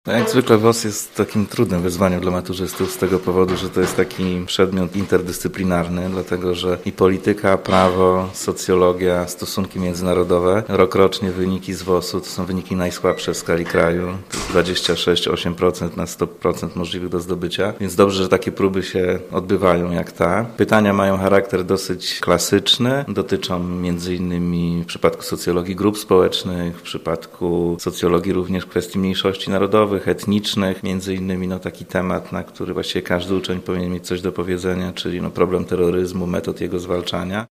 No jak zwykle WOS jest takim trudnym wyzwaniem dla maturzystów z tego powodu, że to jest taki przedmiot interdyscyplinarny, dlatego że i polityka, prawo, socjologia, stosunki międzynarodowe, rokrocznie wyniki z WOS-u to są wyniki najsłabsze w skali kraju. To jest 26,8% na 100% możliwych do zdobycia, więc dobrze, że takie próby się odbywają jak ta. Pytania mają charakter dosyć klasyczny, dotyczą m.in. w przypadku socjologii grup społecznych, w przypadku socjologii również kwestii mniejszości narodowych, etnicznych, między innymi taki temat, na który właściwie każdy uczeń powinien mieć coś do powiedzenia, czyli problem terroryzmu, metod jego zwalczania.